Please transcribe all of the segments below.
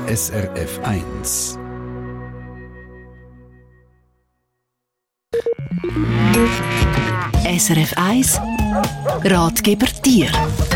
SRF 1. SRF 1 Ratgeber Tier.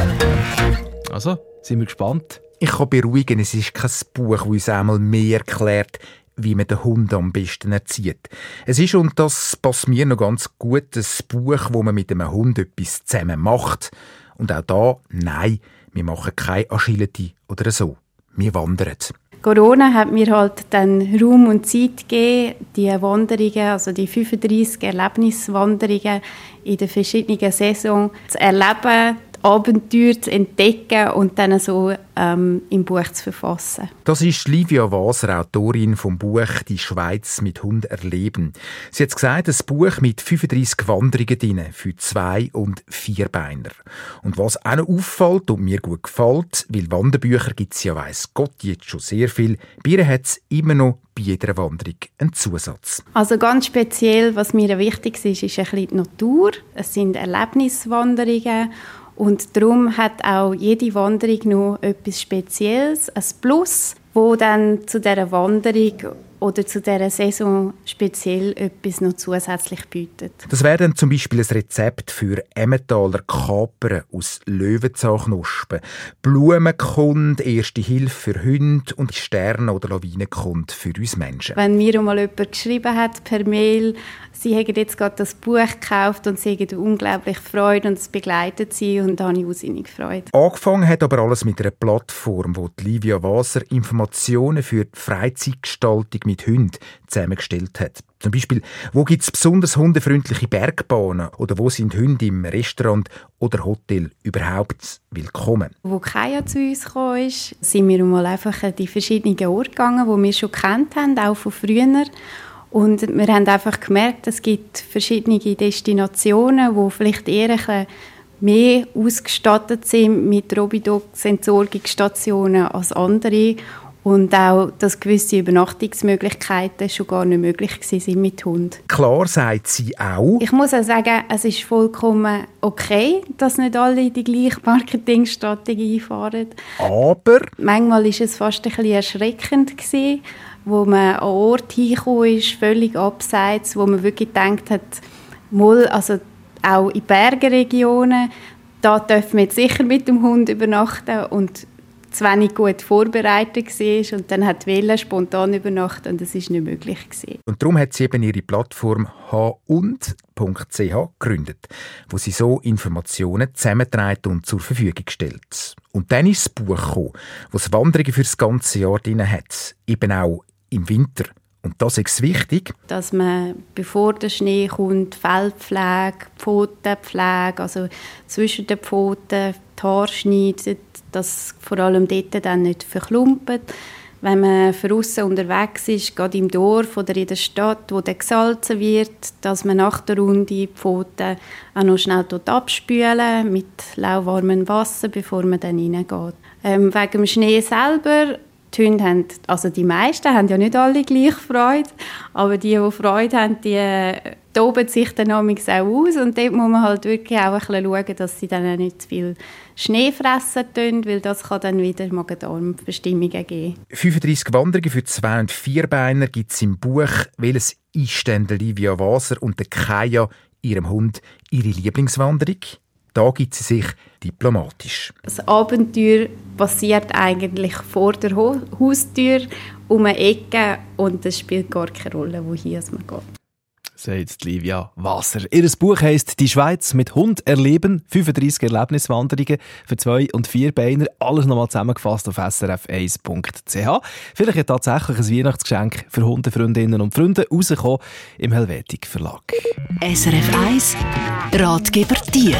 Also, sind wir gespannt? Ich kann beruhigen, es ist kein Buch, das uns einmal mehr erklärt, wie man den Hund am besten erzieht. Es ist, und das passt mir noch ganz gut, ein Buch, wo man mit einem Hund etwas zusammen macht. Und auch da, nein, wir machen keine Agility oder so. Wir wandern. Corona hat mir halt dann Raum und Zeit gegeben, die Wanderungen, also die 35 Erlebniswanderungen in den verschiedenen Saisons zu erleben, die Abenteuer zu entdecken und dann so im Buch zu verfassen. Das ist Livia Waser, Autorin vom Buch «Die Schweiz mit Hund erleben». Sie hat gesagt, ein Buch mit 35 Wanderungen drin für 2- und 4-Beiner. Und was auch noch auffällt und mir gut gefällt, weil Wanderbücher gibt es ja weiss Gott jetzt schon sehr viel, bei ihr hat es immer noch bei jeder Wanderung einen Zusatz. Also ganz speziell, was mir wichtig ist ein bisschen die Natur. Es sind Erlebniswanderungen. Und darum hat auch jede Wanderung noch etwas Spezielles, ein Plus, wo dann zu dieser Wanderung oder zu dieser Saison speziell etwas noch zusätzlich bietet. Das wäre dann zum Beispiel ein Rezept für Emmentaler Kapern aus Löwenzahnknospen, Blumenkunde, Erste Hilfe für Hunde und Sterne- oder Lawinenkunde für uns Menschen. Wenn mir einmal jemand geschrieben hat per Mail, sie hätten jetzt gerade das Buch gekauft und sie hätten unglaublich Freude und es begleitet sie und da habe ich wahnsinnig Freude. Angefangen hat aber alles mit einer Plattform, wo die Livia Waser Informationen für die Freizeitgestaltung mit Hunden zusammengestellt hat. Zum Beispiel, wo gibt es besonders hundefreundliche Bergbahnen oder wo sind Hunde im Restaurant oder Hotel überhaupt willkommen? Wo Kaya zu uns kam, sind wir mal einfach an die verschiedenen Orte gegangen, die wir schon kennt haben, auch von früher. Und wir haben einfach gemerkt, es gibt verschiedene Destinationen, die vielleicht eher ein bisschen mehr ausgestattet sind mit Robidox-Entsorgungsstationen als andere. Und auch, dass gewisse Übernachtungsmöglichkeiten schon gar nicht möglich waren mit Hund. Klar sagt sie auch. Ich muss auch sagen, es ist vollkommen okay, dass nicht alle die gleiche Marketingstrategie fahren. Aber manchmal war es fast ein bisschen erschreckend, wo man an Ort hingekommen ist, völlig abseits, wo man wirklich gedacht hat, also auch in Bergregionen, da dürfen wir jetzt sicher mit dem Hund übernachten und zu wenig gut vorbereitet war und dann hat die spontan übernachten und das war nicht möglich gewesen. Und darum hat sie eben ihre Plattform hund.ch gegründet, wo sie so Informationen zusammenträgt und zur Verfügung stellt. Und dann ist das Buch gekommen, das Wanderungen für das ganze Jahr drin hat, eben auch im Winter. Und das ist wichtig, dass man, bevor der Schnee kommt, Fellpflege, Pfotenpflege, also zwischen den Pfoten die Haare schneidet, dass vor allem dort dann nicht verklumpen. Wenn man draussen unterwegs ist, gerade im Dorf oder in der Stadt, wo dann gesalzen wird, dass man nach der Runde die Pfoten auch noch schnell abspülen mit lauwarmem Wasser, bevor man dann reingeht. Wegen dem Schnee selber, die Hunde haben, also die meisten haben ja nicht alle gleich Freude, aber die Freude haben, die toben sich dann auch aus und dort muss man halt wirklich auch ein bisschen schauen, dass sie dann auch nicht zu viel Schnee fressen tun, weil das kann dann wieder Magen-Darm-Verstimmungen geben. 35 Wanderungen für 2- und 4-Beiner gibt es im Buch, welches einstehen Livia Waser und Kaya, ihrem Hund, ihre Lieblingswanderung. Da gibt sie sich diplomatisch. Das Abenteuer passiert eigentlich vor der Haustür, um eine Ecke und es spielt gar keine Rolle, wohin man geht. Sagt Livia Waser. Ihr Buch heisst «Die Schweiz mit Hund erleben». 35 Erlebniswanderungen für 2- und 4-Beiner. Alles nochmal zusammengefasst auf srf1.ch. Vielleicht hat tatsächlich ein Weihnachtsgeschenk für Hundefreundinnen und Freunde rausgekommen im Helvetik Verlag. SRF 1 Ratgeber Tier.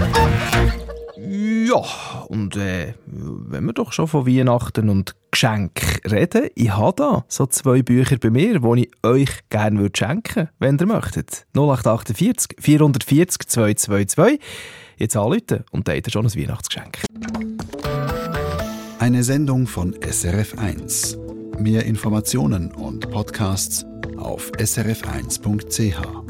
Ja, und wenn wir doch schon von Weihnachten und Geschenken reden, ich habe da so 2 Bücher bei mir, die ich euch gerne schenken würde, wenn ihr möchtet. 0848 440 222. Jetzt anrufen und habt ihr schon ein Weihnachtsgeschenk. Eine Sendung von SRF 1. Mehr Informationen und Podcasts auf srf1.ch.